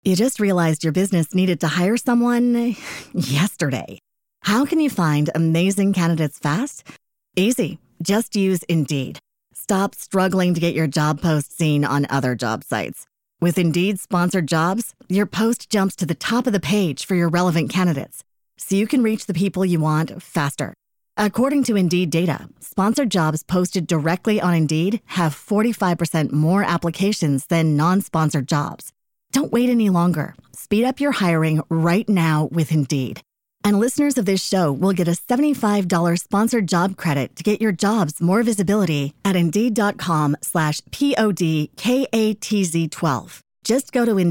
You just realized your business needed to hire someone yesterday. How can you find amazing candidates fast? Easy. Just use Indeed. Stop struggling to get your job post seen on other job sites. With Indeed sponsored jobs, your post jumps to the top of the page for your relevant candidates, so you can reach the people you want faster. According to Indeed data, sponsored jobs posted directly on Indeed have 45% more applications than non-sponsored jobs. Don't wait any longer. Speed up your hiring right now with Indeed. And listeners of this show will get a $75 sponsored job credit to get your jobs more visibility at Indeed.com/PODKATZ12. Just go to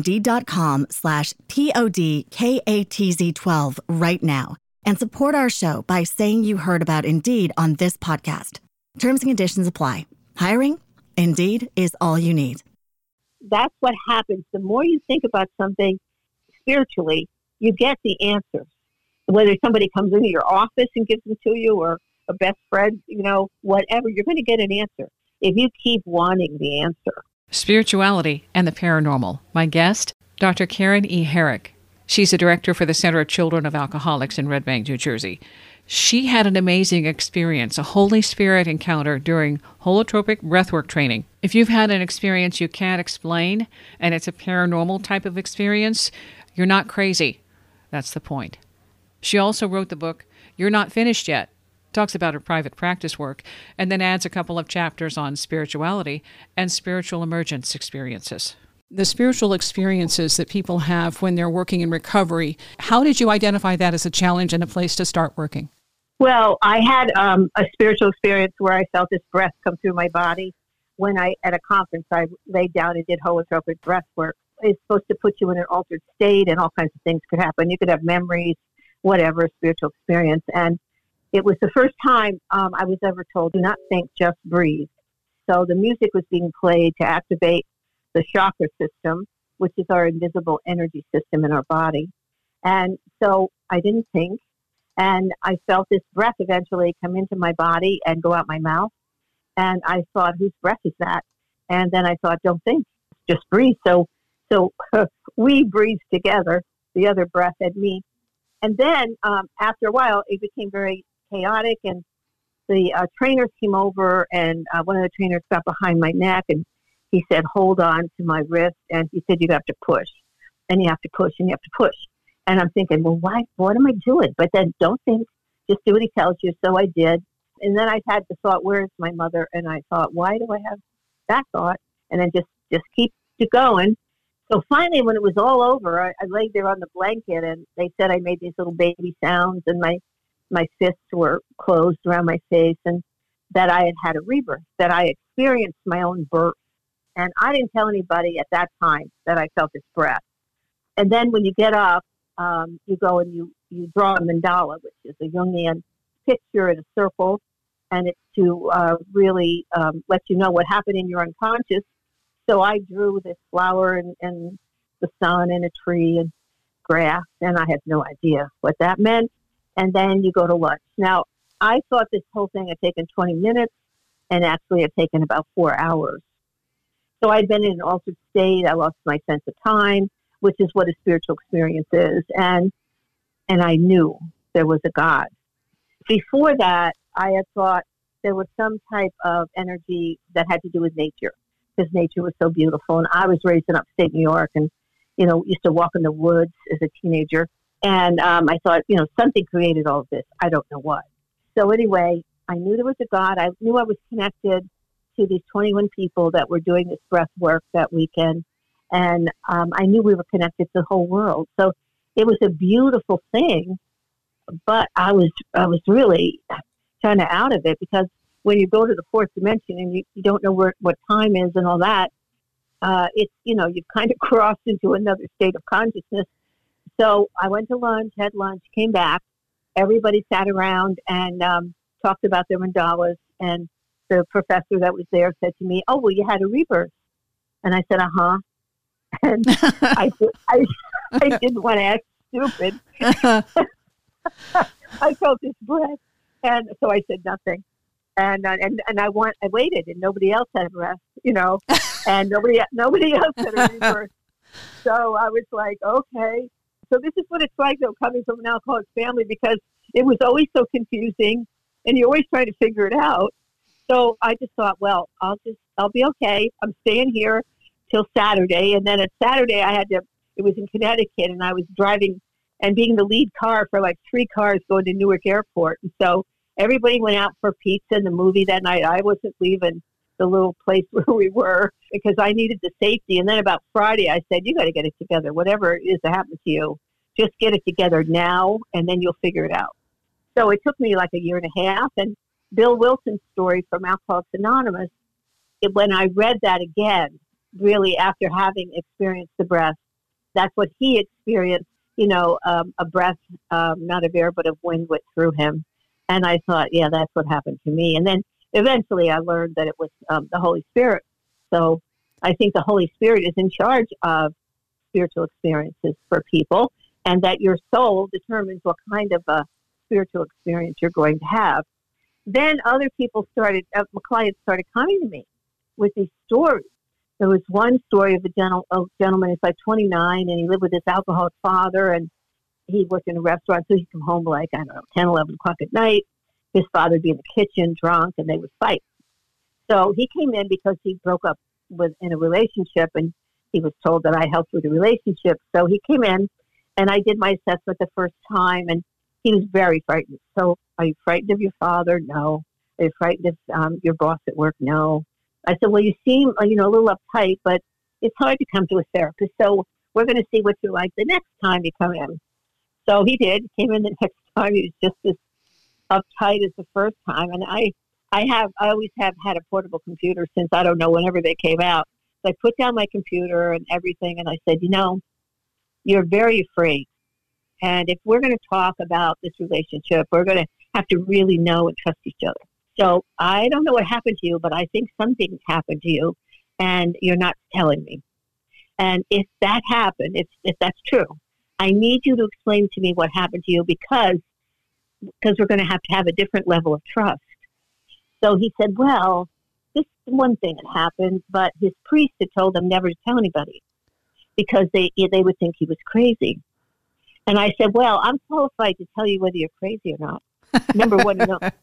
Indeed.com/PODKATZ12 right now and support our show by saying you heard about Indeed on this podcast. Terms and conditions apply. Hiring? Indeed is all you need. That's what happens. The more you think about something spiritually, you get the answers. Whether somebody comes into your office and gives them to you or a best friend, whatever, you're going to get an answer if you keep wanting the answer. Spirituality and the paranormal. My guest, Dr. Karen E. Herrick. She's a director for the Center of Children of Alcoholics in Red Bank, New Jersey. She had an amazing experience, a Holy Spirit encounter during holotropic breathwork training. If you've had an experience you can't explain, and it's a paranormal type of experience, you're not crazy. That's the point. She also wrote the book, You're Not Finished Yet, talks about her private practice work, and then adds a couple of chapters on spirituality and spiritual emergence experiences. The spiritual experiences that people have when they're working in recovery, how did you identify that as a challenge and a place to start working? Well, I had a spiritual experience where I felt this breath come through my body. When at a conference, I laid down and did holotropic breath work. It's supposed to put you in an altered state, and all kinds of things could happen. You could have memories, whatever, spiritual experience. And it was the first time I was ever told, do not think, just breathe. So the music was being played to activate the chakra system, which is our invisible energy system in our body. And so I didn't think, and I felt this breath eventually come into my body and go out my mouth. And I thought, whose breath is that? And then I thought, don't think, just breathe. So we breathed together, the other breath and me. And then after a while, it became very chaotic, and the trainers came over, and one of the trainers got behind my neck, and he said, hold on to my wrist, and he said, you have to push, and you have to push, and you have to push. And I'm thinking, well, why? What am I doing? But then don't think, just do what he tells you. So I did. And then I had the thought, where's my mother? And I thought, why do I have that thought? And then just keep it going. So finally, when it was all over, I laid there on the blanket, and they said I made these little baby sounds, and my fists were closed around my face, and that I had a rebirth, that I experienced my own birth. And I didn't tell anybody at that time that I felt this breath. And then when you get up, you go and you draw a mandala, which is a Jungian picture in a circle, and it's to really let you know what happened in your unconscious. So I drew this flower and the sun and a tree and grass, and I had no idea what that meant. And then you go to lunch. Now, I thought this whole thing had taken 20 minutes, and actually had taken about 4 hours. So I'd been in an altered state. I lost my sense of time, which is what a spiritual experience is. And I knew there was a God. Before that, I had thought there was some type of energy that had to do with nature, because nature was so beautiful. And I was raised in upstate New York, and, used to walk in the woods as a teenager. And I thought, something created all of this. I don't know what. So anyway, I knew there was a God. I knew I was connected to these 21 people that were doing this breath work that weekend. And I knew we were connected to the whole world. So it was a beautiful thing, but I was really kind of out of it, because when you go to the fourth dimension and you don't know what time is and all that, it's, you've kind of crossed into another state of consciousness. So I went to lunch, had lunch, came back. Everybody sat around and talked about their mandalas. And the professor that was there said to me, oh, well, you had a rebirth. And I said, uh-huh. And I didn't want to act stupid. I felt this breath. And so I said nothing. And I waited, and nobody else had a breath, and nobody else had a rebirth. So I was like, okay. So this is what it's like, though, coming from an alcoholic family, because it was always so confusing and you're always trying to figure it out. So I just thought, well, I'll be okay. I'm staying here till Saturday. And then at Saturday, it was in Connecticut, and I was driving and being the lead car for like 3 cars going to Newark Airport. And so everybody went out for pizza and the movie that night. I wasn't leaving the little place where we were because I needed the safety. And then about Friday, I said, you got to get it together. Whatever it is that happened to you, just get it together now, and then you'll figure it out. So it took me like a year and a half. And Bill Wilson's story from Alcoholics Anonymous, when I read that again, really after having experienced the breath, that's what he experienced, a breath, not of air, but of wind went through him. And I thought, yeah, that's what happened to me. And then eventually I learned that it was the Holy Spirit. So I think the Holy Spirit is in charge of spiritual experiences for people, and that your soul determines what kind of a spiritual experience you're going to have. Then other people my clients started coming to me with these stories. There was one story of a gentleman who's like 29, and he lived with his alcoholic father, and he worked in a restaurant, so he'd come home like, 10, 11 o'clock at night. His father would be in the kitchen drunk, and they would fight. So he came in because he broke up in a relationship, and he was told that I helped with the relationship. So he came in, and I did my assessment the first time, and he was very frightened. So, are you frightened of your father? No. Are you frightened of your boss at work? No. I said, well, you seem, a little uptight, but it's hard to come to a therapist. So we're going to see what you're like the next time you come in. So he did. Came in the next time. He was just as uptight as the first time. And I always have had a portable computer since, I don't know, whenever they came out. So I put down my computer and everything, and I said, you're very afraid. And if we're going to talk about this relationship, we're going to have to really know and trust each other. So I don't know what happened to you, but I think something happened to you, and you're not telling me. And if that happened, if that's true, I need you to explain to me what happened to you, because we're going to have a different level of trust. So he said, well, this one thing had happened, but his priest had told him never to tell anybody because they would think he was crazy. And I said, well, I'm qualified to tell you whether you're crazy or not. Number one,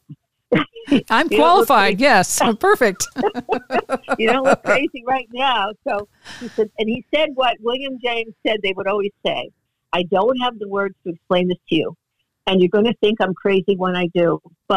I'm qualified. Yes. Perfect. You don't look crazy right now. So he said what William James said they would always say, I don't have the words to explain this to you, and you're going to think I'm crazy when I do,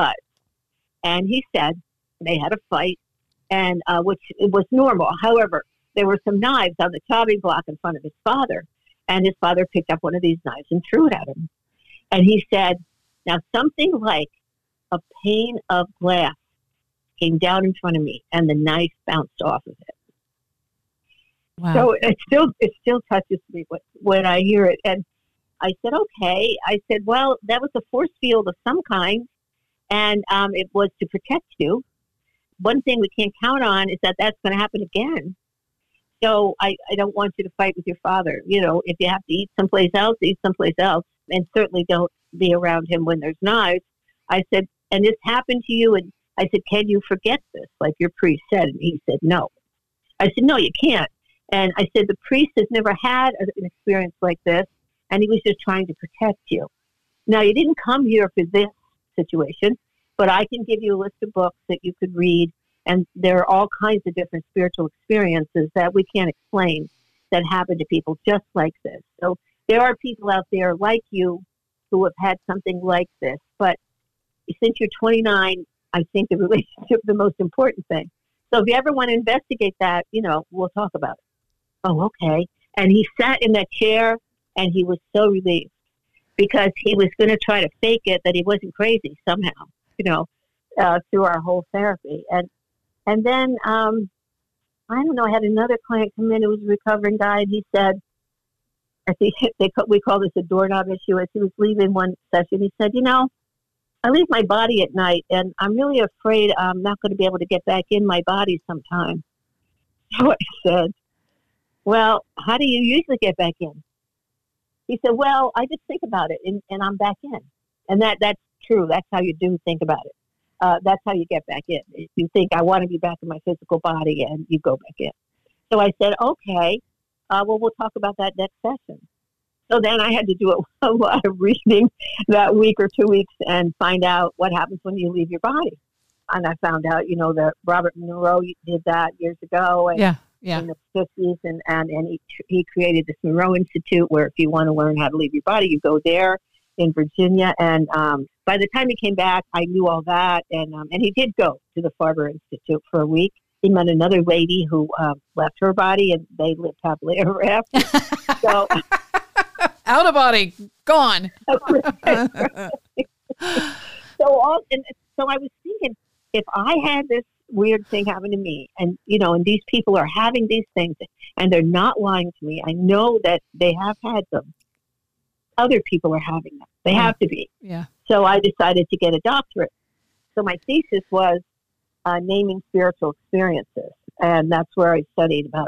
and he said they had a fight, and which it was normal. However, there were some knives on the chopping block in front of his father, and his father picked up one of these knives and threw it at him. And he said, now something like a pane of glass came down in front of me, and the knife bounced off of it. Wow. So it still touches me when I hear it. And I said, okay. I said, well, that was a force field of some kind, and it was to protect you. One thing we can't count on is that that's going to happen again. So I don't want you to fight with your father. If you have to eat someplace else, and certainly don't be around him when there's knives. I said, and this happened to you, and I said, can you forget this, like your priest said? And he said, no. I said, no, you can't. And I said, the priest has never had an experience like this, and he was just trying to protect you. Now, you didn't come here for this situation, but I can give you a list of books that you could read, and there are all kinds of different spiritual experiences that we can't explain that happen to people just like this. So there are people out there like you who have had something like this, but since you're 29, I think the relationship is the most important thing. So if you ever want to investigate that, we'll talk about it. Oh, okay. And he sat in that chair, and he was so relieved because he was going to try to fake it that he wasn't crazy somehow, through our whole therapy. And then, I don't know, I had another client come in who was a recovering guy, and he said, I think we call this a doorknob issue. As he was leaving one session, he said, I leave my body at night, and I'm really afraid I'm not going to be able to get back in my body sometime. So I said, well, how do you usually get back in? He said, well, I just think about it, and I'm back in. And that's true. That's how you do think about it. That's how you get back in. You think, I want to be back in my physical body, and you go back in. So I said, okay. Well, we'll talk about that next session. So then I had to do a lot of reading that week or 2 weeks and find out what happens when you leave your body. And I found out, that Robert Monroe did that years ago. And in the 50s, and he created this Monroe Institute where if you want to learn how to leave your body, you go there in Virginia. And by the time he came back, I knew all that. And he did go to the Farber Institute for a week. He met another lady who left her body, and they lived happily ever after. So, out of body, gone. So I was thinking, if I had this weird thing happen to me, and and these people are having these things, and they're not lying to me, I know that they have had them. Other people are having them. They have to be. Yeah. So I decided to get a doctorate. So my thesis was naming spiritual experiences, and that's where I studied about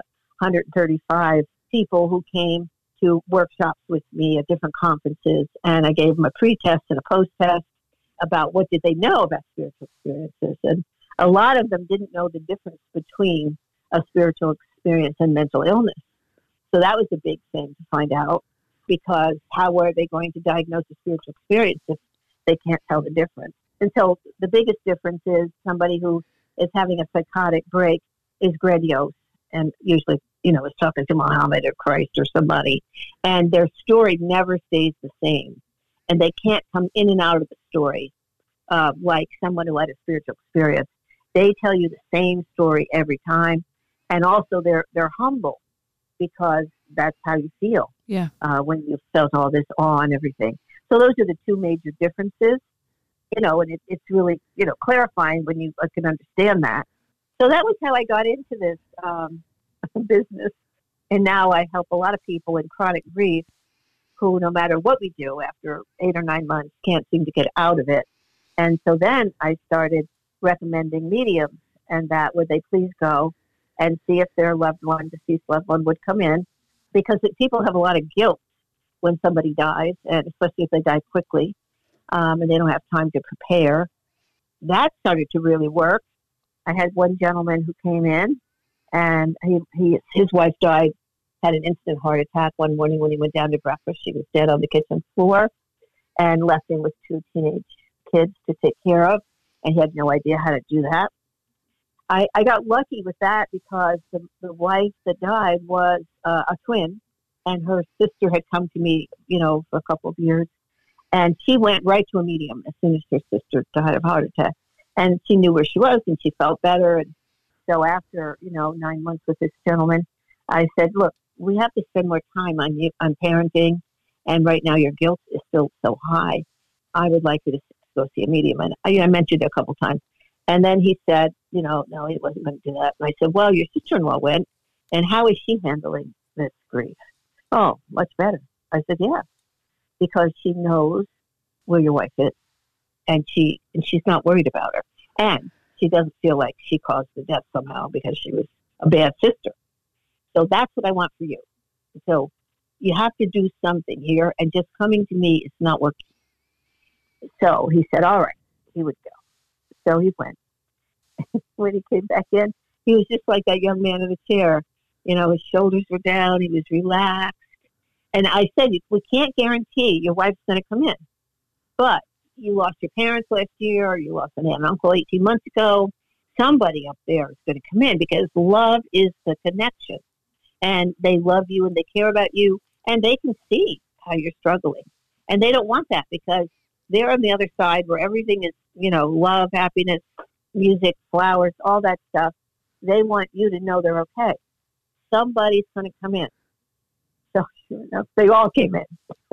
135 people who came to workshops with me at different conferences, and I gave them a pre-test and a post-test about what did they know about spiritual experiences. And a lot of them didn't know the difference between a spiritual experience and mental illness. So that was a big thing to find out, because how are they going to diagnose a spiritual experience if they can't tell the difference? And so the biggest difference is somebody who is having a psychotic break is grandiose and usually, is talking to Muhammad or Christ or somebody, and their story never stays the same. And they can't come in and out of the story like someone who had a spiritual experience. They tell you the same story every time. And also they're humble because that's how you feel when you felt all this awe and everything. So those are the two major differences, and it's really, clarifying when you can understand that. So that was how I got into this business. And now I help a lot of people in chronic grief who, no matter what we do, after 8 or 9 months, can't seem to get out of it. And so then I started recommending mediums, and that would they please go and see if their deceased loved one would come in, because people have a lot of guilt when somebody dies, and especially if they die quickly, and they don't have time to prepare. That started to really work. I had one gentleman who came in, and his wife died, had an instant heart attack one morning when he went down to breakfast. She was dead on the kitchen floor, and left him with 2 teenage kids to take care of, and he had no idea how to do that. I got lucky with that because the wife that died was a twin, and her sister had come to me, for a couple of years, and she went right to a medium as soon as her sister died of a heart attack, and she knew where she was, and she felt better. And so after 9 months with this gentleman, I said, look, we have to spend more time on parenting, and right now your guilt is still so high. I would like you to go see a medium. And I mentioned it a couple of times. And then he said, no, he wasn't going to do that. And I said, well, your sister-in-law went, and how is she handling this grief? Oh, much better. I said, yeah, because she knows where your wife is, and she's not worried about her. And she doesn't feel like she caused the death somehow because she was a bad sister. So that's what I want for you. So you have to do something here, and just coming to me is not working. So he said, all right, he would go. So he went. When he came back in, he was just like that young man in the chair. His shoulders were down. He was relaxed. And I said, we can't guarantee your wife's going to come in. But you lost your parents last year, or you lost an aunt and uncle 18 months ago. Somebody up there is going to come in, because love is the connection. And they love you, and they care about you, and they can see how you're struggling. And they don't want that, because they're on the other side where everything is, love, happiness, music, flowers, all that stuff. They want you to know they're okay. Somebody's going to come in. So, sure enough, they all came in.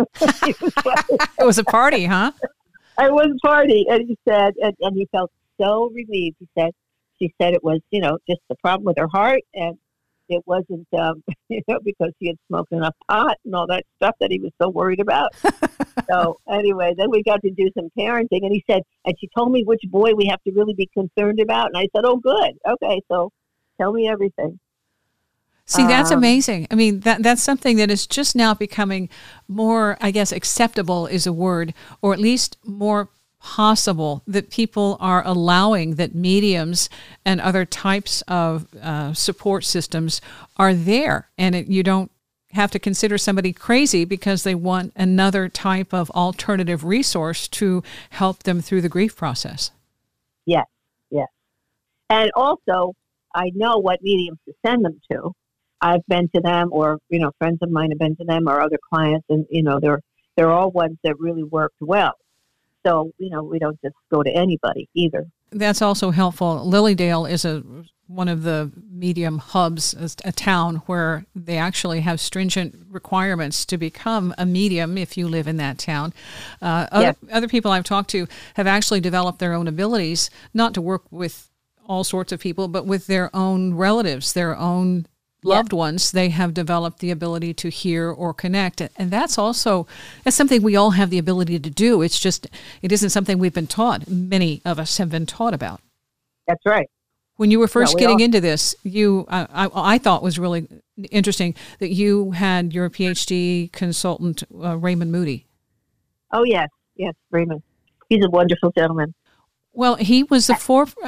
It was a party, huh? It was a party. And he said, and he felt so relieved. She said it was, just the problem with her heart, and it wasn't, because he had smoked enough pot and all that stuff that he was so worried about. So anyway, then we got to do some parenting, and he said, and she told me which boy we have to really be concerned about. And I said, oh, good. Okay. So tell me everything. See, that's amazing. I mean, that's something that is just now becoming more, I guess, acceptable is a word, or at least more possible, that people are allowing that mediums and other types of support systems are there, and you don't have to consider somebody crazy because they want another type of alternative resource to help them through the grief process. Yes, yes. And also, I know what mediums to send them to. I've been to them, or, friends of mine have been to them, or other clients, and, they're all ones that really worked well. So, we don't just go to anybody either. That's also helpful. Lilydale is one of the medium hubs, a town where they actually have stringent requirements to become a medium if you live in that town. Other people I've talked to have actually developed their own abilities, not to work with all sorts of people, but with their own relatives, their own loved ones. They have developed the ability to hear or connect. And that's something we all have the ability to do. It's just, it isn't something we've been taught. Many of us have been taught about. That's right. When you were first getting into this, I thought was really interesting that you had your PhD consultant, Raymond Moody. Oh, yes, Raymond. He's a wonderful gentleman. Well, he was the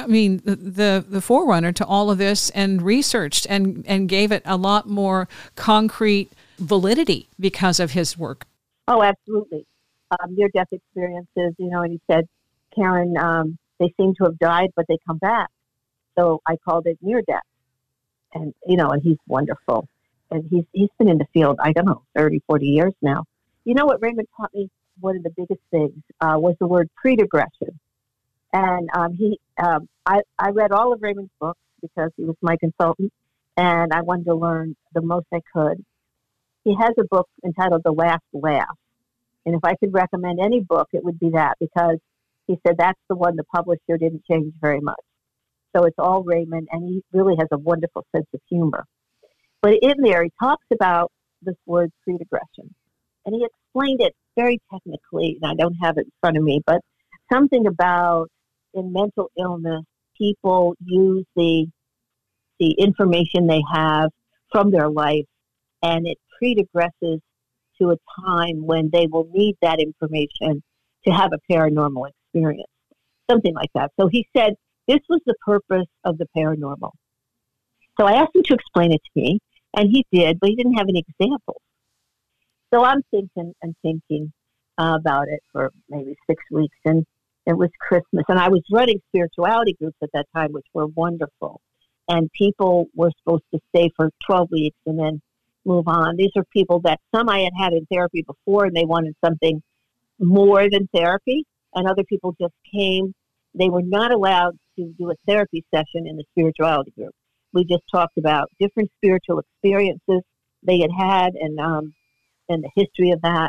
forerunner to all of this, and researched and gave it a lot more concrete validity because of his work. Oh, absolutely. Near-death experiences, and he said, Karen, they seem to have died, but they come back. So I called it near-death. And, and he's wonderful. And he's been in the field, 30, 40 years now. You know what Raymond taught me? One of the biggest things was the word predegression. And I read all of Raymond's books because he was my consultant, and I wanted to learn the most I could. He has a book entitled The Last Laugh. And if I could recommend any book, it would be that, because he said that's the one the publisher didn't change very much. So it's all Raymond, and he really has a wonderful sense of humor. But in there, he talks about this word predegression. And he explained it very technically, and I don't have it in front of me, but something about in mental illness, people use the information they have from their life, and it predegresses to a time when they will need that information to have a paranormal experience, something like that. So he said, this was the purpose of the paranormal. So I asked him to explain it to me, and he did, but he didn't have any examples. So I'm thinking about it for maybe 6 weeks, and it was Christmas. And I was running spirituality groups at that time, which were wonderful. And people were supposed to stay for 12 weeks and then move on. These are people that some I had in therapy before, and they wanted something more than therapy. And other people just came. They were not allowed to do a therapy session in the spirituality group. We just talked about different spiritual experiences they had and the history of that.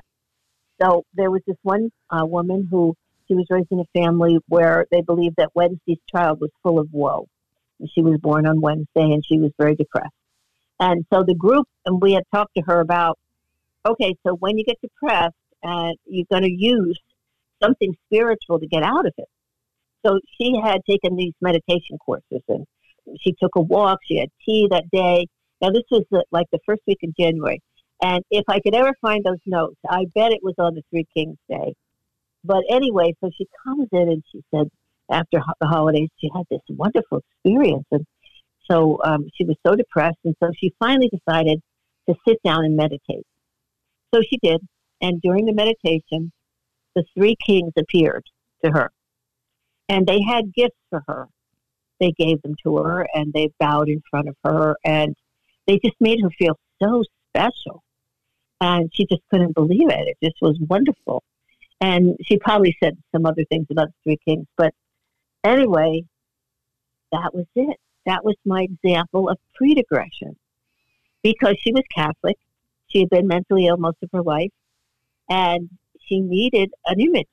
So there was this one woman who, she was raised in a family where they believed that Wednesday's child was full of woe. And she was born on Wednesday, and she was very depressed. And so the group, and we had talked to her about, okay, so when you get depressed, you're going to use something spiritual to get out of it. So she had taken these meditation courses, and she took a walk. She had tea that day. Now, this was like the first week in January. And if I could ever find those notes, I bet it was on the Three Kings Day. But anyway, so she comes in and she said, after the holidays, she had this wonderful experience. And so she was so depressed. And so she finally decided to sit down and meditate. So she did. And during the meditation, the three kings appeared to her. And they had gifts for her. They gave them to her, and they bowed in front of her. And they just made her feel so special. And she just couldn't believe it. It just was wonderful. And she probably said some other things about the three kings. But anyway, that was it. That was my example of predegression. Because she was Catholic. She had been mentally ill most of her life. And she needed an image.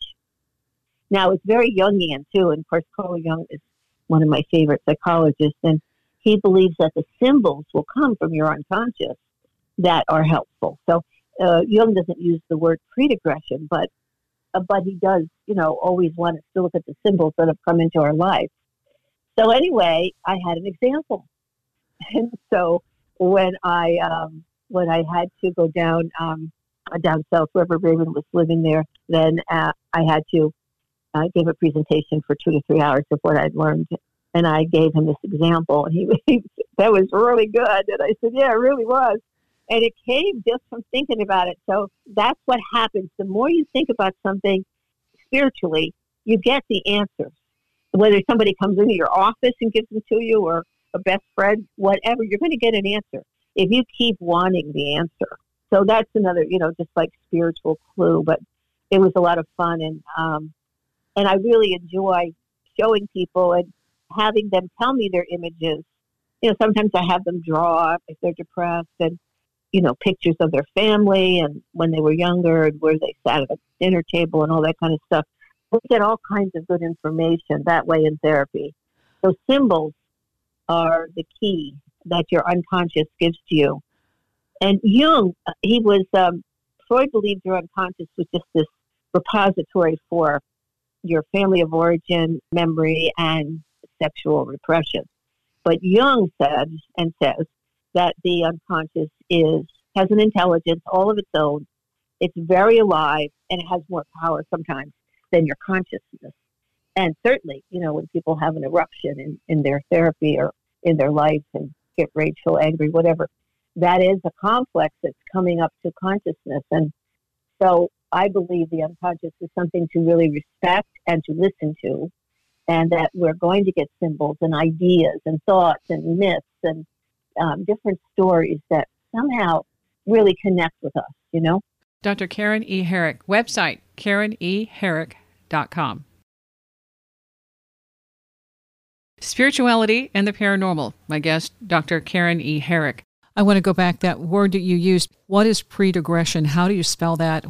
Now, it's very Jungian, too. And, of course, Carl Jung is one of my favorite psychologists. And he believes that the symbols will come from your unconscious that are helpful. So Jung doesn't use the word predegression, but he does, always want us to look at the symbols that have come into our life. So anyway, I had an example. And so when I had to go down south, wherever Raymond was living there, then I had to give a presentation for 2 to 3 hours of what I'd learned. And I gave him this example, and he that was really good. And I said, yeah, it really was. And it came just from thinking about it. So that's what happens. The more you think about something spiritually, you get the answers. Whether somebody comes into your office and gives them to you, or a best friend, whatever, you're going to get an answer if you keep wanting the answer. So that's another, just like spiritual clue. But it was a lot of fun, and I really enjoy showing people and having them tell me their images. Sometimes I have them draw if they're depressed, and pictures of their family and when they were younger and where they sat at a dinner table and all that kind of stuff. We get all kinds of good information that way in therapy. So symbols are the key that your unconscious gives to you. And Jung, Freud believed your unconscious was just this repository for your family of origin, memory, and sexual repression. But Jung says that the unconscious has an intelligence all of its own. It's very alive, and it has more power sometimes than your consciousness. And certainly, when people have an eruption in their therapy or in their life and get rageful, angry, whatever, that is a complex that's coming up to consciousness. And so I believe the unconscious is something to really respect and to listen to, and that we're going to get symbols and ideas and thoughts and myths and different stories that somehow really connect with us, Dr. Karen E. Herrick, website, KarenEHerrick.com. Spirituality and the paranormal. My guest, Dr. Karen E. Herrick. I want to go back, that word that you used. What is predegression? How do you spell that?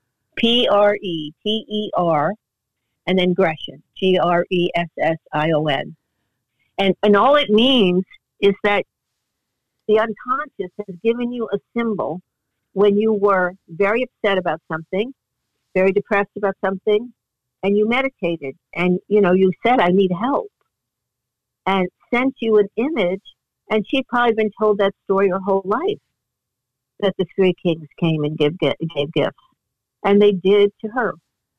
Preter, and then gression, Gression. And all it means is that the unconscious has given you a symbol when you were very upset about something, very depressed about something, and you meditated and, you said, I need help, and sent you an image, and she'd probably been told that story her whole life, that the three kings came and gave gifts, and they did to her.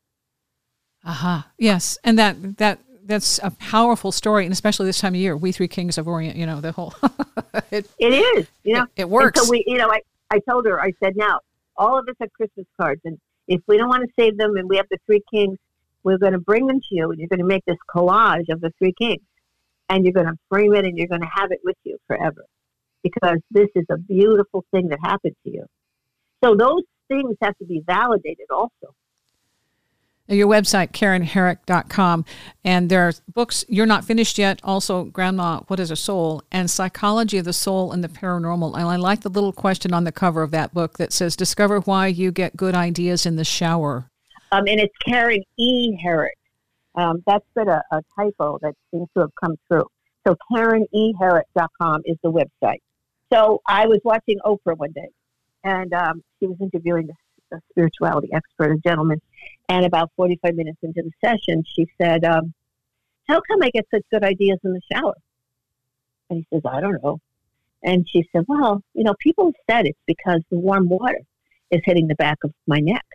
Yes, and that's a powerful story, and especially this time of year, we three kings of Orient. The whole it is. It works. And so I told her. I said, now all of us have Christmas cards, and if we don't want to save them, and we have the three kings, we're going to bring them to you, and you're going to make this collage of the three kings, and you're going to frame it, and you're going to have it with you forever, because this is a beautiful thing that happened to you. So those things have to be validated also. Your website, KarenEHerrick.com, and there are books. You're not finished yet. Also, Grandma, What is a Soul? And Psychology of the Soul and the Paranormal. And I like the little question on the cover of that book that says, discover why you get good ideas in the shower. And it's Karen E. Herrick. That's been a typo that seems to have come through. So KarenEHerrick.com is the website. So I was watching Oprah one day, and she was interviewing a spirituality expert, a gentleman. And about 45 minutes into the session, she said, how come I get such good ideas in the shower? And he says, I don't know. And she said, well, people have said it's because the warm water is hitting the back of my neck.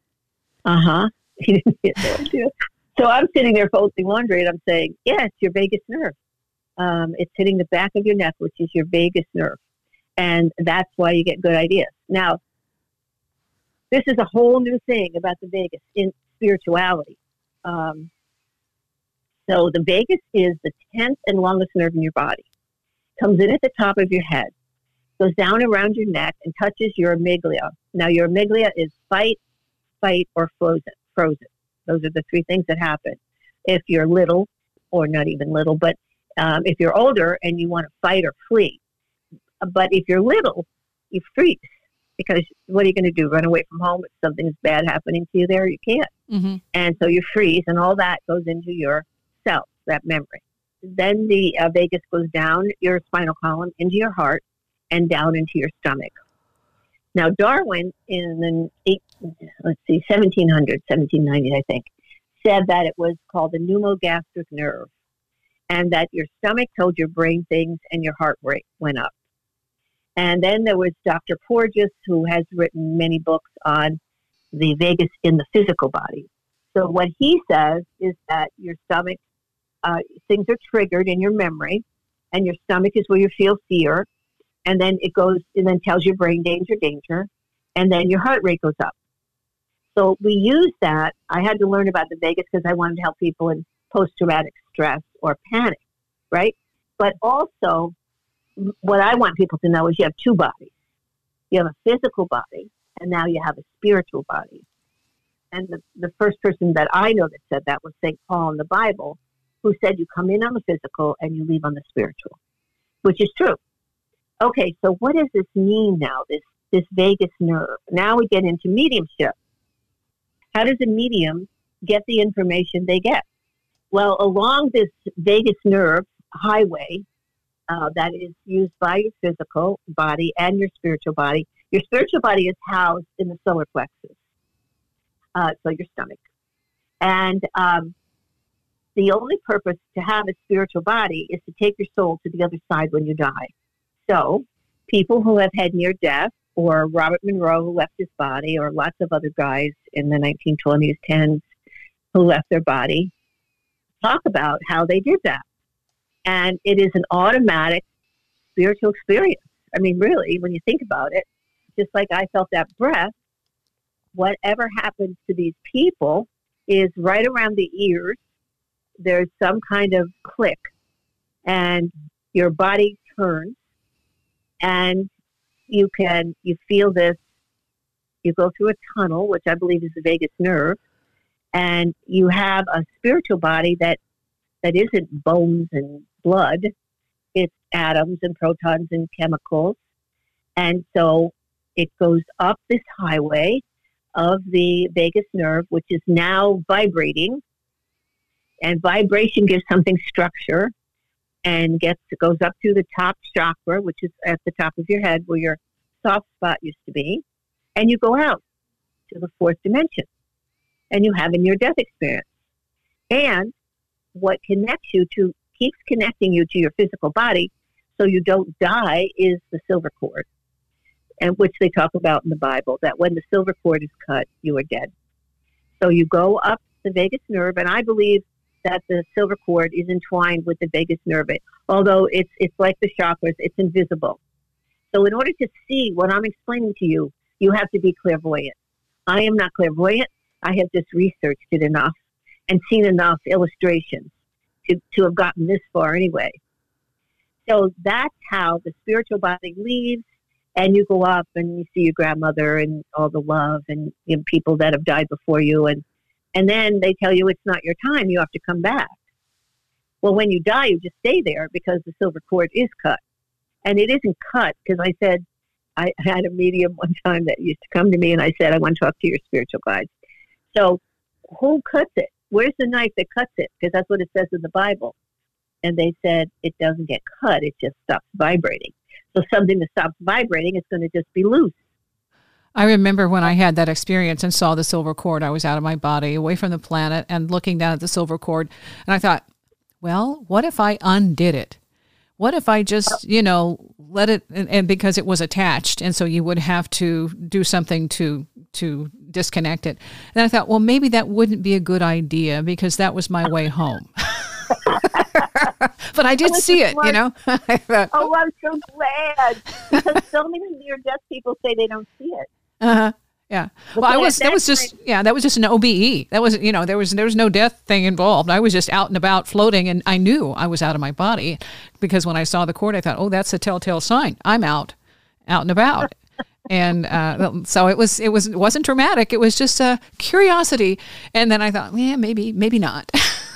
He didn't get no idea. So I'm sitting there folding laundry, and I'm saying, yeah, it's your vagus nerve. It's hitting the back of your neck, which is your vagus nerve. And that's why you get good ideas. Now, this is a whole new thing about the vagus in spirituality. So the vagus is the 10th and longest nerve in your body. Comes in at the top of your head, goes down around your neck, and touches your amygdala. Now, your amygdala is fight, or frozen. Those are the three things that happen if you're little, or not even little, but if you're older and you want to fight or flee. But if you're little, you freeze. Because what are you going to do? Run away from home if something's bad happening to you there? You can't. Mm-hmm. And so you freeze, and all that goes into your cells, that memory. Then the vagus goes down your spinal column, into your heart, and down into your stomach. Now, Darwin, in the 1790, I think, said that it was called the pneumogastric nerve, and that your stomach told your brain things, and your heart rate went up. And then there was Dr. Porges, who has written many books on the vagus in the physical body. So what he says is that your stomach, things are triggered in your memory, and your stomach is where you feel fear, And then it goes and then tells your brain danger, danger. And then your heart rate goes up. So we use that. I had to learn about the vagus because I wanted to help people in post-traumatic stress or panic, right? But also, what I want people to know is you have two bodies. You have a physical body, and now you have a spiritual body. And the first person that I know that said that was St. Paul in the Bible, who said you come in on the physical and you leave on the spiritual, which is true. Okay, so what does this mean now, this vagus nerve? Now we get into mediumship. How does a medium get the information they get? Well, along this vagus nerve highway that is used by your physical body and your spiritual body is housed in the solar plexus, so your stomach. And the only purpose to have a spiritual body is to take your soul to the other side when you die. So people who have had near death, or Robert Monroe who left his body, or lots of other guys in the 1920s, 10s who left their body, talk about how they did that. And it is an automatic spiritual experience. I mean, really, when you think about it, just like I felt that breath, whatever happens to these people is right around the ears. There's some kind of click, and your body turns, and you feel this. You go through a tunnel, which I believe is the vagus nerve, and you have a spiritual body that isn't bones and blood. It's atoms and protons and chemicals. And so it goes up this highway of the vagus nerve, which is now vibrating. And vibration gives something structure and goes up to the top chakra, which is at the top of your head where your soft spot used to be. And you go out to the fourth dimension. And you have a near-death experience. And what keeps connecting you to your physical body so you don't die is the silver cord, and which they talk about in the Bible, that when the silver cord is cut, you are dead. So you go up the vagus nerve, and I believe that the silver cord is entwined with the vagus nerve. Although it's like the chakras, it's invisible. So in order to see what I'm explaining to you, you have to be clairvoyant. I am not clairvoyant. I have just researched it enough and seen enough illustrations to have gotten this far anyway. So that's how the spiritual body leaves, and you go up and you see your grandmother and all the love and people that have died before you. And then they tell you it's not your time. You have to come back. Well, when you die, you just stay there because the silver cord is cut. And it isn't cut because I said, I had a medium one time that used to come to me and I said, I want to talk to your spiritual guides. So who cuts it? Where's the knife that cuts it? Because that's what it says in the Bible. And they said it doesn't get cut. It just stops vibrating. So something that stops vibrating is going to just be loose. I remember when I had that experience and saw the silver cord, I was out of my body, away from the planet, and looking down at the silver cord. And I thought, well, what if I undid it? What if I just, let it, and because it was attached, and so you would have to do something to disconnect it. And I thought, well, maybe that wouldn't be a good idea because that was my way home. But I did see it, I thought, oh, I'm so glad because so many near-death people say they don't see it. Uh-huh. Yeah. Well, that was just an OBE. That was, there was no death thing involved. I was just out and about floating, and I knew I was out of my body because when I saw the cord, I thought, oh, that's a telltale sign. I'm out and about. And so it wasn't dramatic. It was just a curiosity. And then I thought, yeah, maybe not.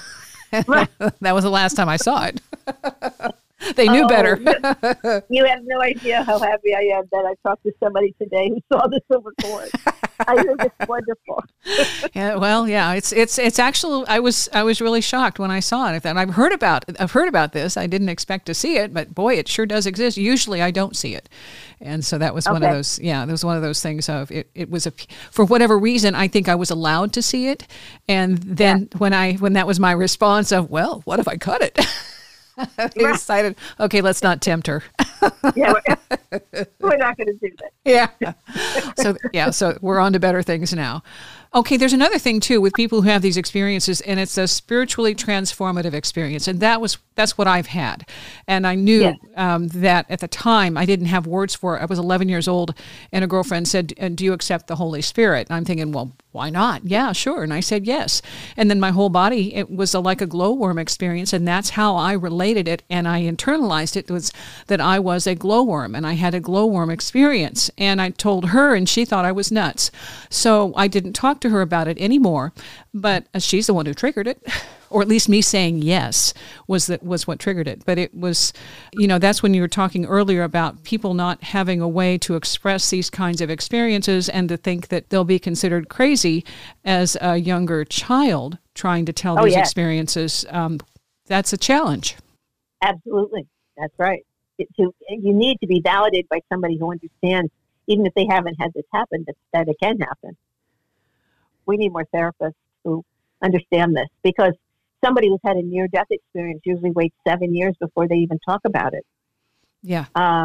That was the last time I saw it. They knew better. You have no idea how happy I am that I talked to somebody today who saw the silver cord. I think it's wonderful. Yeah, well, yeah, it's actually I was really shocked when I saw it. I thought I've heard about this. I didn't expect to see it, but boy, it sure does exist. Usually, I don't see it, and so that was one of those. Yeah, that was one of those things of it. It was for whatever reason, I think I was allowed to see it, and then when that was my response of, well, what if I cut it? I decided, okay, let's not tempt her. Yeah, we're not going to do that. Yeah. So we're on to better things now. Okay, there's another thing too with people who have these experiences, and it's a spiritually transformative experience, and that's what I've had. And I knew that at the time I didn't have words for it. I was 11 years old, and a girlfriend said, "Do you accept the Holy Spirit?" And I'm thinking, well, why not? Yeah, sure. And I said yes. And then my whole body, it was like a glowworm experience, and that's how I related it, and I internalized it, was that I was a glowworm, and I had a glowworm experience. And I told her, and she thought I was nuts. So I didn't talk to her about it anymore, but she's the one who triggered it. Or at least me saying yes was what triggered it. But it was, that's when you were talking earlier about people not having a way to express these kinds of experiences, and to think that they'll be considered crazy as a younger child trying to tell these experiences. That's a challenge. Absolutely. That's right. You need to be validated by somebody who understands, even if they haven't had this happen, that it can happen. We need more therapists who understand this, because somebody who's had a near-death experience usually waits 7 years before they even talk about it. Yeah.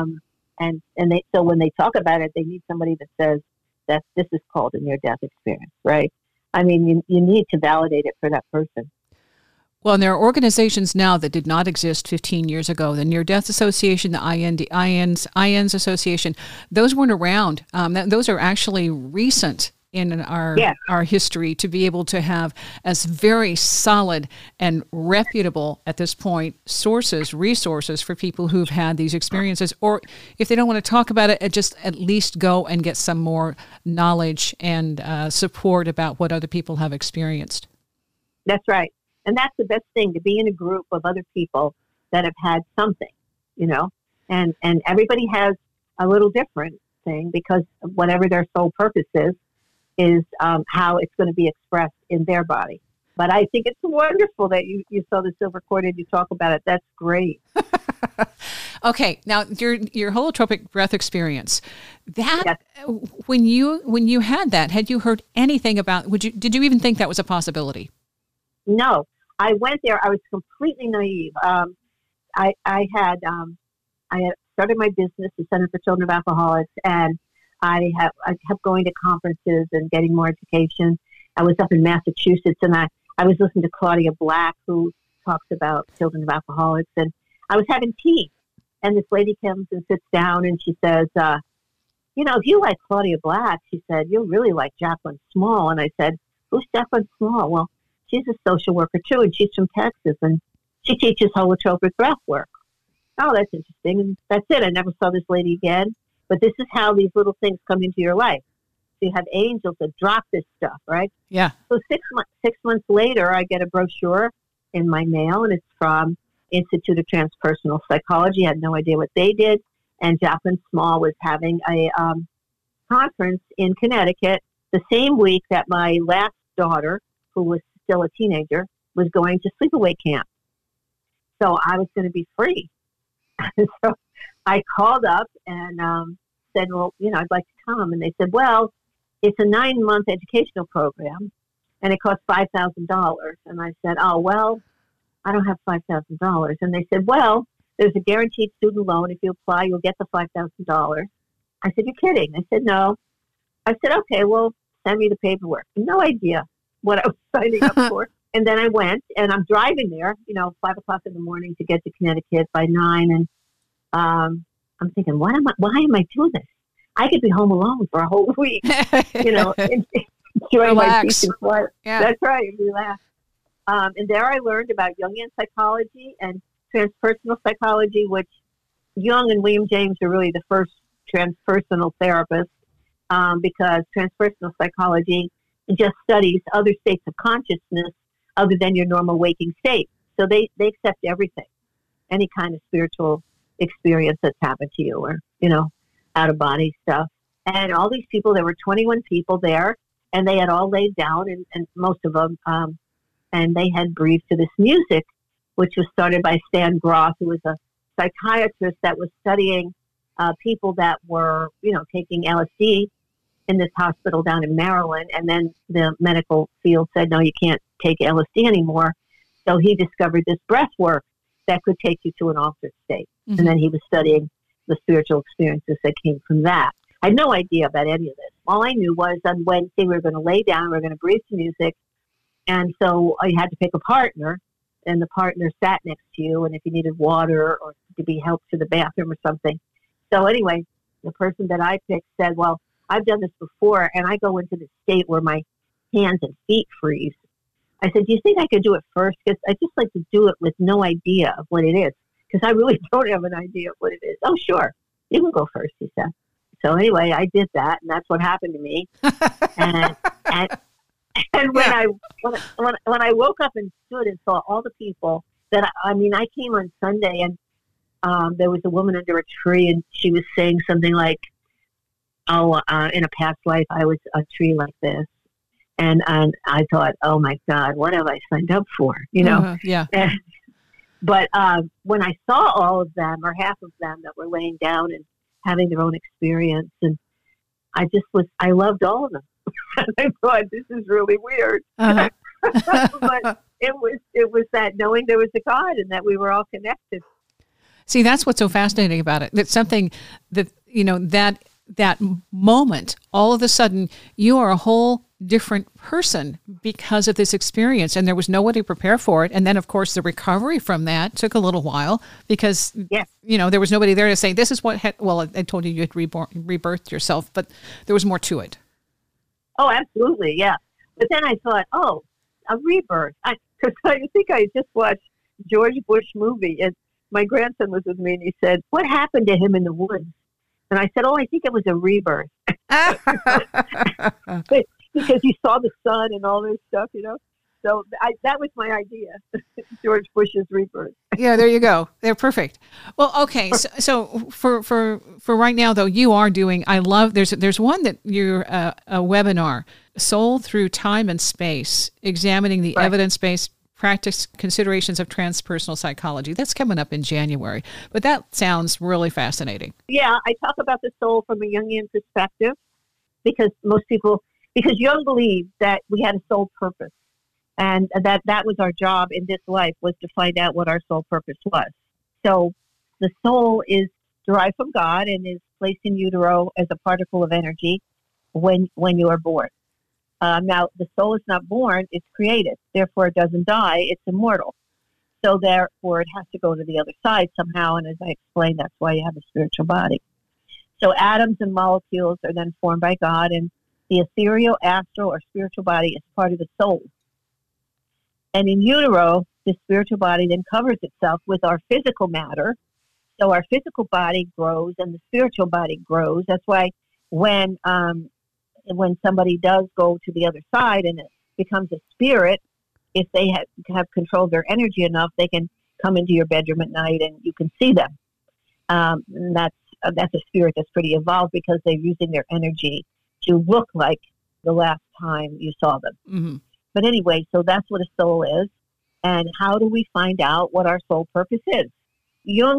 So when they talk about it, they need somebody that says that this is called a near-death experience, right? I mean, you need to validate it for that person. Well, and there are organizations now that did not exist 15 years ago. The Near Death Association, the IANS Association, those weren't around. Those are actually recent in our history, to be able to have as very solid and reputable at this point resources for people who've had these experiences, or if they don't want to talk about it, just at least go and get some more knowledge and support about what other people have experienced. That's right. And that's the best thing, to be in a group of other people that have had something, and everybody has a little different thing, because whatever their sole purpose is how it's going to be expressed in their body. But I think it's wonderful that you saw the silver cord and you talk about it. That's great. Okay, now your holotropic breath experience, that when you had that, had you heard anything about? Did you even think that was a possibility? No, I went there. I was completely naive. I had started my business, the Center for Children of Alcoholics, and I kept going to conferences and getting more education. I was up in Massachusetts, and I was listening to Claudia Black, who talks about children of alcoholics, and I was having tea, and this lady comes and sits down, and she says, if you like Claudia Black, she said, you'll really like Jacqueline Small. And I said, who's Jacqueline Small? Well, she's a social worker too, and she's from Texas, and she teaches holotropic breath work. Oh, that's interesting. And that's it. I never saw this lady again. But this is how these little things come into your life. So you have angels that drop this stuff, right? Yeah. So 6 months later, I get a brochure in my mail, and it's from Institute of Transpersonal Psychology. I had no idea what they did. And Jacqueline Small was having a conference in Connecticut the same week that my last daughter, who was still a teenager, was going to sleepaway camp. So I was going to be free. So I called up and said, well, I'd like to come. And they said, well, it's a 9-month educational program, and it costs $5,000. And I said, oh, well, I don't have $5,000. And they said, well, there's a guaranteed student loan. If you apply, you'll get the $5,000. I said, you're kidding. They said, no. I said, okay, well, send me the paperwork. No idea what I was signing up for. And then I went, and I'm driving there, 5 o'clock in the morning to get to Connecticut by 9. And I'm thinking, why am I doing this? I could be home alone for a whole week, enjoying my peace and quiet. Yeah. That's right, relax. And there I learned about Jungian psychology and transpersonal psychology, which Jung and William James are really the first transpersonal therapists, because transpersonal psychology just studies other states of consciousness other than your normal waking state. So they accept everything, any kind of spiritual experience that's happened to you, or, out of body stuff. And all these people, there were 21 people there, and they had all laid down, and most of them, and they had breathed to this music, which was started by Stan Groth, who was a psychiatrist that was studying people that were, taking LSD in this hospital down in Maryland. And then the medical field said, no, you can't take LSD anymore. So he discovered this breath work that could take you to an altered state. Mm-hmm. And then he was studying the spiritual experiences that came from that. I had no idea about any of this, All I knew was on Wednesday we were going to lay down, we were going to breathe to music. And so I had to pick a partner, and the partner sat next to you, and if you needed water or to be helped to the bathroom or something. So anyway, the person that I picked said, well, I've done this before, and I go into the state where my hands and feet freeze. I said, do you think I could do it first? Because I just like to do it with no idea of what it is, because I really don't have an idea of what it is. Oh, sure. You can go first, he said. So anyway, I did that, and that's what happened to me. And when I woke up and stood and saw all the people that I came on Sunday, and there was a woman under a tree, and she was saying something like, "Oh, in a past life, I was a tree like this," and I thought, "Oh my God, what have I signed up for?" You know? Yeah. But when I saw all of them, or half of them, that were laying down and having their own experience, and I loved all of them. I thought, this is really weird. Uh-huh. But it was that knowing there was a God and that we were all connected. See, that's what's so fascinating about it. That's something that, that moment, all of a sudden, you are a whole different person because of this experience, and there was no way to prepare for it. And then, of course, the recovery from that took a little while because, yes, there was nobody there to say, this is what, I told you had rebirthed yourself, but there was more to it. Oh, absolutely, yeah. But then I thought, a rebirth. Because I think I just watched George Bush movie, and my grandson was with me, and he said, what happened to him in the woods? And I said, I think it was a rebirth. Because you saw the sun and all this stuff, So that was my idea, George Bush's rebirth. Yeah, there you go. They're perfect. Well, okay. So for right now, though, you are doing. I love. There's one that you're a webinar, Soul Through Time and Space, examining the evidence-based practice considerations of transpersonal psychology. That's coming up in January. But that sounds really fascinating. Yeah, I talk about the soul from a Jungian perspective because Jung believed that we had a soul purpose. And that was our job in this life, was to find out what our soul purpose was. So the soul is derived from God and is placed in utero as a particle of energy when you are born. Now, the soul is not born, it's created. Therefore, it doesn't die, it's immortal. So therefore, it has to go to the other side somehow. And as I explained, that's why you have a spiritual body. So atoms and molecules are then formed by God, and the ethereal, astral, or spiritual body is part of the soul. And in utero, the spiritual body then covers itself with our physical matter. So our physical body grows and the spiritual body grows. That's why when somebody does go to the other side and it becomes a spirit, if they have controlled their energy enough, they can come into your bedroom at night and you can see them. And that's a spirit that's pretty evolved because they're using their energy to look like the last time you saw them. Mm-hmm. But anyway, so that's what a soul is. And how do we find out what our soul purpose is? Jung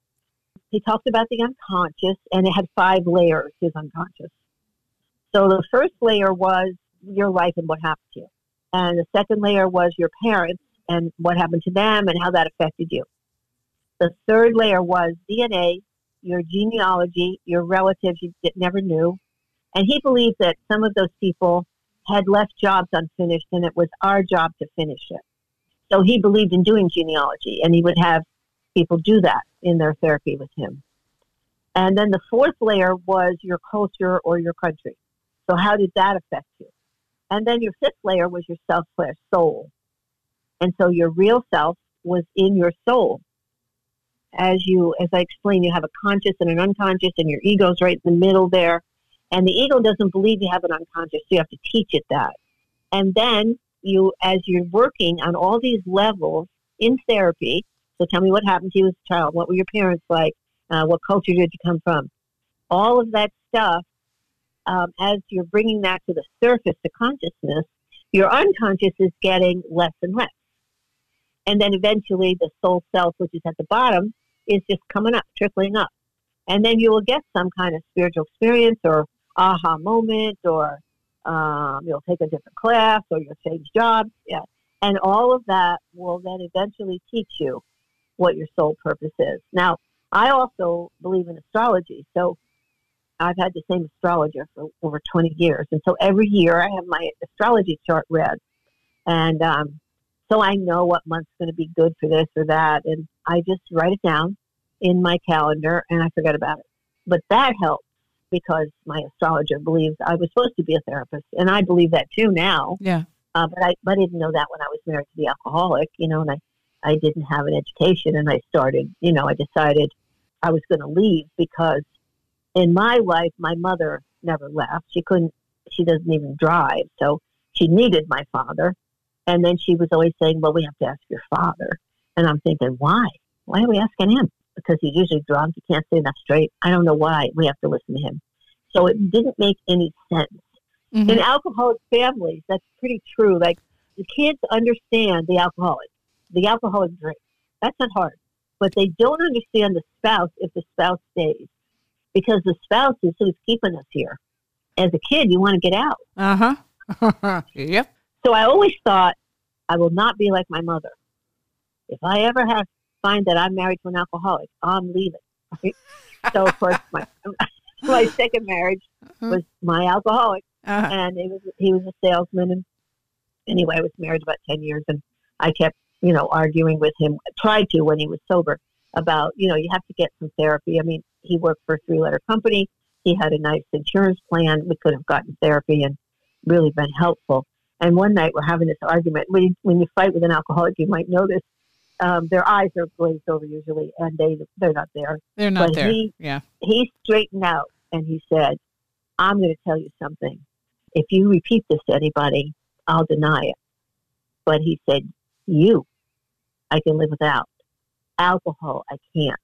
he talked about the unconscious, and it had 5 layers, his unconscious. So the first layer was your life and what happened to you. And the second layer was your parents and what happened to them and how that affected you. The third layer was DNA, your genealogy, your relatives you never knew. And he believed that some of those people had left jobs unfinished, and it was our job to finish it. So he believed in doing genealogy, and he would have people do that in their therapy with him. And then the fourth layer was your culture or your country. So how did that affect you? And then your fifth layer was your self/soul. And so your real self was in your soul. As I explained, you have a conscious and an unconscious, and your ego's right in the middle there. And the ego doesn't believe you have an unconscious, so you have to teach it that. And then as you're working on all these levels in therapy, so tell me what happened to you as a child, what were your parents like, what culture did you come from? All of that stuff, as you're bringing that to the surface, to consciousness, your unconscious is getting less and less. And then eventually the soul self, which is at the bottom, is just coming up, trickling up. And then you will get some kind of spiritual experience or aha moment, or you'll take a different class, or you'll change jobs. Yeah. And all of that will then eventually teach you what your soul purpose is. Now, I also believe in astrology. So I've had the same astrologer for over 20 years. And so every year I have my astrology chart read. And so I know what month's going to be good for this or that. And I just write it down in my calendar and I forget about it. But that helps because my astrologer believes I was supposed to be a therapist. And I believe that too now. Yeah. But I didn't know that when I was married to the alcoholic, and I didn't have an education. And I started, I decided I was going to leave because in my life, my mother never left. She doesn't even drive. So she needed my father. And then she was always saying, well, we have to ask your father. And I'm thinking, why? Why are we asking him? Because he's usually drunk. He can't say enough straight. I don't know why we have to listen to him. So it didn't make any sense. Mm-hmm. In alcoholic families, that's pretty true. Like the kids understand the alcoholic drink. That's not hard. But they don't understand the spouse if the spouse stays. Because the spouse is who's keeping us here. As a kid, you want to get out. Uh-huh. Yep. So I always thought, I will not be like my mother. If I ever find that I'm married to an alcoholic, I'm leaving. Right? So, of course, my second marriage was my alcoholic. And he was a salesman. And anyway, I was married about 10 years. And I kept, arguing with him. Tried to when he was sober about, you have to get some therapy. I mean, he worked for a 3-letter company. He had a nice insurance plan. We could have gotten therapy and really been helpful. And one night we're having this argument. When you fight with an alcoholic, you might notice their eyes are glazed over usually, and they're not there. They're not there. He straightened out and he said, I'm going to tell you something. If you repeat this to anybody, I'll deny it. But he said, I can live without. Alcohol, I can't.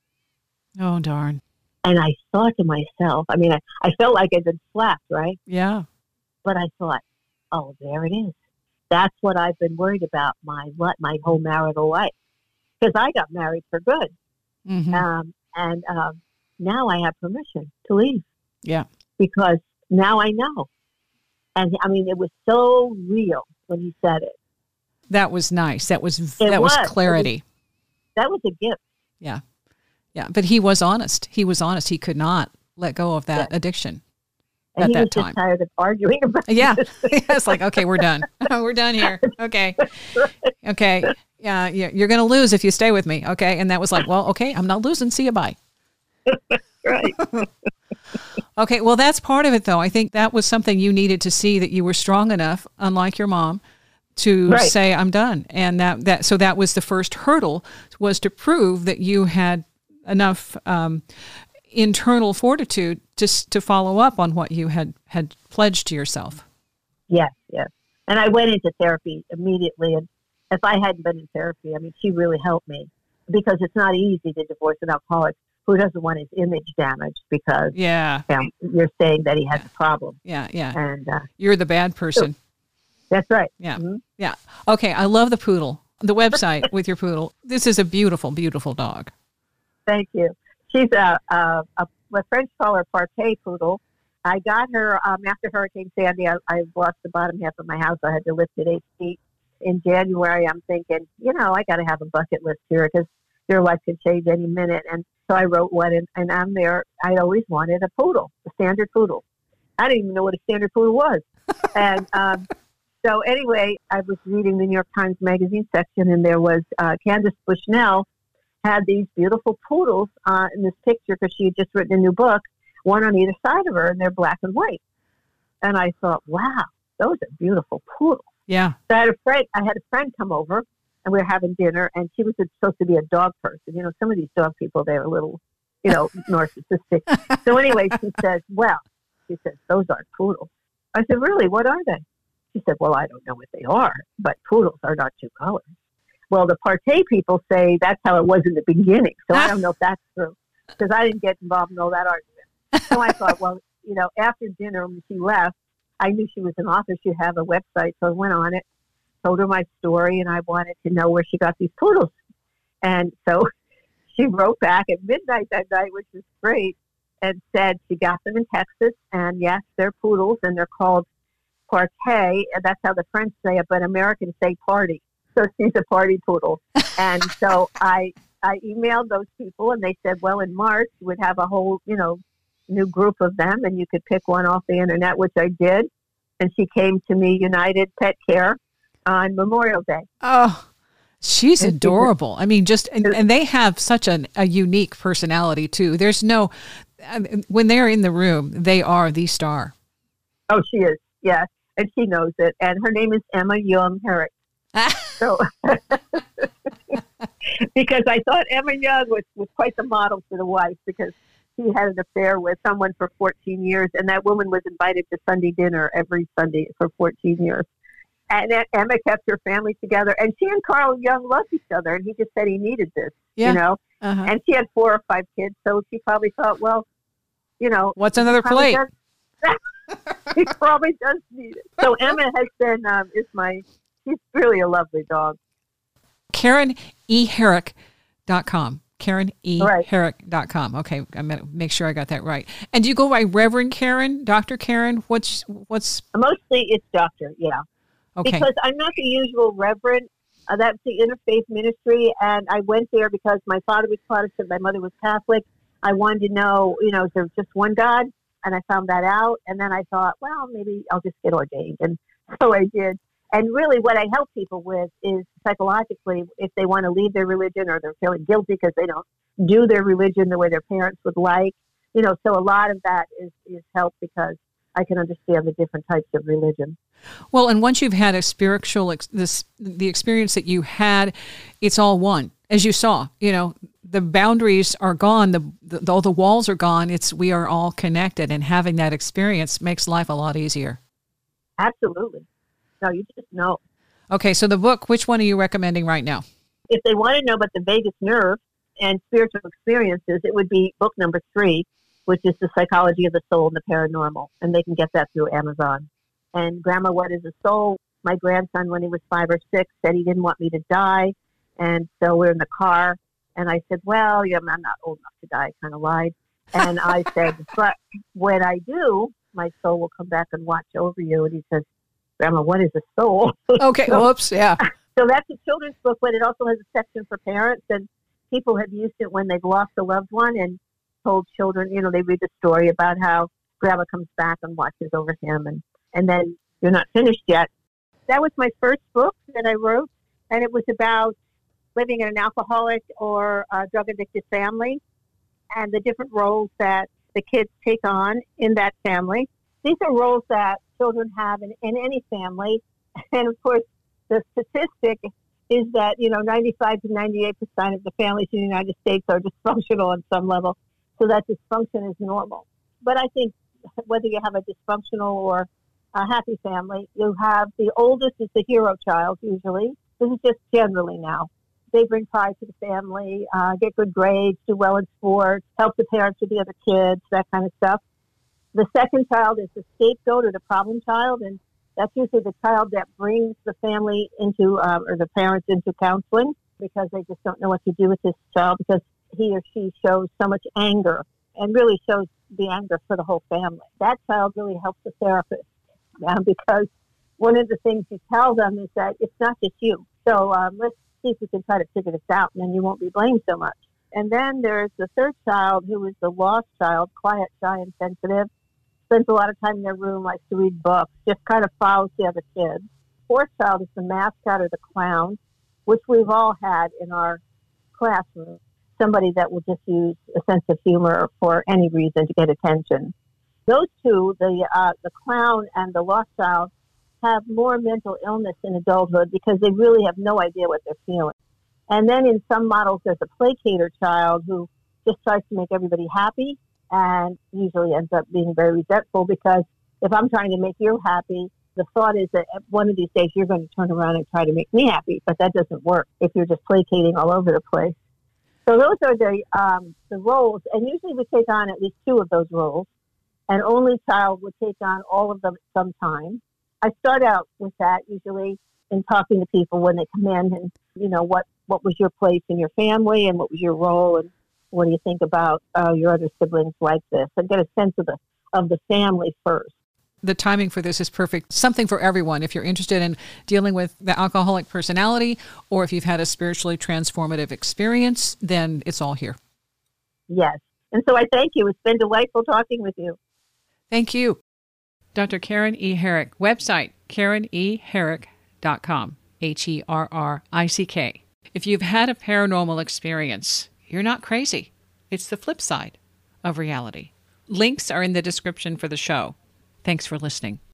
Oh, darn. And I thought to myself, I mean, I felt like I'd been slapped, right? Yeah. But I thought, oh, there it is. That's what I've been worried about my whole marital life. Because I got married for good. Mm-hmm. And now I have permission to leave. Yeah. Because now I know. And I mean, it was so real when he said it. That was nice. That was clarity. That was a gift. Yeah. Yeah. But he was honest. He could not let go of that addiction. And he was just tired of arguing about it. Yeah. It's like, okay, we're done. We're done here. Okay. Okay. Yeah. You're going to lose if you stay with me. Okay. And that was like, well, okay, I'm not losing. See you. Bye. Right. Okay. Well, that's part of it, though. I think that was something you needed to see, that you were strong enough, unlike your mom, to say, I'm done. And so that was the first hurdle, was to prove that you had enough internal fortitude to follow up on what you had pledged to yourself. Yes. And I went into therapy immediately. And if I hadn't been in therapy, I mean, she really helped me, because it's not easy to divorce an alcoholic who doesn't want his image damaged because you're saying that he has a problem. Yeah. And you're the bad person. That's right. Yeah. Mm-hmm. Yeah. Okay. I love the poodle, the website with your poodle. This is a beautiful, beautiful dog. Thank you. She's my French call her Parquet Poodle. I got her after Hurricane Sandy. I lost the bottom half of my house. I had to lift it 8 feet. In January, I'm thinking, I got to have a bucket list here because your life could change any minute. And so I wrote one, and I'm there. I always wanted a poodle, a standard poodle. I didn't even know what a standard poodle was. And so anyway, I was reading the New York Times Magazine section, and there was Candace Bushnell had these beautiful poodles in this picture, because she had just written a new book, one on either side of her, and they're black and white. And I thought, wow, those are beautiful poodles. Yeah. So I had a friend come over, and we were having dinner, and she was supposed to be a dog person. Some of these dog people, they're a little, narcissistic. So anyway, she says, those aren't poodles. I said, really? What are they? She said, well, I don't know what they are, but poodles are not 2 colors. Well, the Partey people say that's how it was in the beginning. So I don't know if that's true, because I didn't get involved in all that argument. So I thought, well, after dinner when she left, I knew she was an author. She'd have a website. So I went on it, told her my story, and I wanted to know where she got these poodles. And so she wrote back at midnight that night, which was great, and said she got them in Texas. And yes, they're poodles, and they're called Partey. And that's how the French say it, but Americans say party. So she's a party poodle. And so I emailed those people, and they said, well, in March we'd have a whole, new group of them, and you could pick one off the internet, which I did. And she came to me, United Pet Care, on Memorial Day. Oh, she's adorable. I mean, and they have such a unique personality too. There's no, when they're in the room, they are the star. Oh, she is. Yes. And she knows it. And her name is Emma Young Herrick. So, because I thought Emma Young was quite the model for the wife, because he had an affair with someone for 14 years, and that woman was invited to Sunday dinner every Sunday for 14 years. And Emma kept her family together, and she and Carl Young loved each other, and he just said he needed this, you know. Uh-huh. And she had 4 or 5 kids, so she probably thought, well, you know. What's another plate? He probably does need it. So Emma has been, she's really a lovely dog. KarenEHerrick.com. KarenEHerrick.com. Okay, I'm going to make sure I got that right. And do you go by Reverend Karen, Dr. Karen? What's Mostly it's doctor, yeah. Okay. Because I'm not the usual Reverend. That's the Interfaith Ministry, and I went there because my father was Protestant, my mother was Catholic. I wanted to know, is there just one God? And I found that out, and then I thought, well, maybe I'll just get ordained. And so I did. And really what I help people with is psychologically, if they want to leave their religion or they're feeling guilty because they don't do their religion the way their parents would like, so a lot of that is help because I can understand the different types of religion. Well, and once you've had a spiritual, the experience that you had, it's all one. As you saw, the boundaries are gone, all the walls are gone. We are all connected, and having that experience makes life a lot easier. Absolutely. No, you just know. Okay, so the book, which one are you recommending right now? If they want to know about the vagus nerve and spiritual experiences, it would be book number 3, which is The Psychology of the Soul and the Paranormal. And they can get that through Amazon. And Grandma, What is a Soul? My grandson, when he was 5 or 6, said he didn't want me to die. And so we're in the car. And I said, well, I'm not old enough to die. I kind of lied. And I said, but when I do, my soul will come back and watch over you. And he says, Grandma, what is a soul? Okay, whoops, yeah. So that's a children's book, but it also has a section for parents. And people have used it when they've lost a loved one and told children, they read the story about how Grandma comes back and watches over him. And then you're not finished yet. That was my first book that I wrote. And it was about living in an alcoholic or a drug-addicted family and the different roles that the kids take on in that family. These are roles that children have in any family. And, of course, the statistic is that, 95 to 98% of the families in the United States are dysfunctional on some level. So that dysfunction is normal. But I think whether you have a dysfunctional or a happy family, you have the oldest is the hero child, usually. This is just generally now. They bring pride to the family, get good grades, do well in sports, help the parents with the other kids, that kind of stuff. The second child is the scapegoat or the problem child, and that's usually the child that brings the family into, or the parents into counseling because they just don't know what to do with this child because he or she shows so much anger and really shows the anger for the whole family. That child really helps the therapist because one of the things you tell them is that it's not just you. So let's see if we can try to figure this out, and then you won't be blamed so much. And then there's the third child who is the lost child, quiet, shy, and sensitive. Spends a lot of time in their room, likes to read books, just kind of follows the other kids. Fourth child is the mascot or the clown, which we've all had in our classroom. Somebody that will just use a sense of humor for any reason to get attention. Those two, the clown and the lost child, have more mental illness in adulthood because they really have no idea what they're feeling. And then in some models, there's a placater child who just tries to make everybody happy and usually ends up being very resentful because if I'm trying to make you happy, the thought is that one of these days you're going to turn around and try to make me happy, but that doesn't work if you're just placating all over the place. So those are the roles, and usually we take on at least 2 of those roles. An only child would take on all of them at some time. I start out with that usually in talking to people when they come in and, what was your place in your family and what was your role and what do you think about your other siblings like this? And get a sense of the family first. The timing for this is perfect. Something for everyone. If you're interested in dealing with the alcoholic personality or if you've had a spiritually transformative experience, then it's all here. Yes. And so I thank you. It's been delightful talking with you. Thank you. Dr. Karen E. Herrick, website, KarenEHerrick.com, HERRICK. If you've had a paranormal experience, you're not crazy. It's the flip side of reality. Links are in the description for the show. Thanks for listening.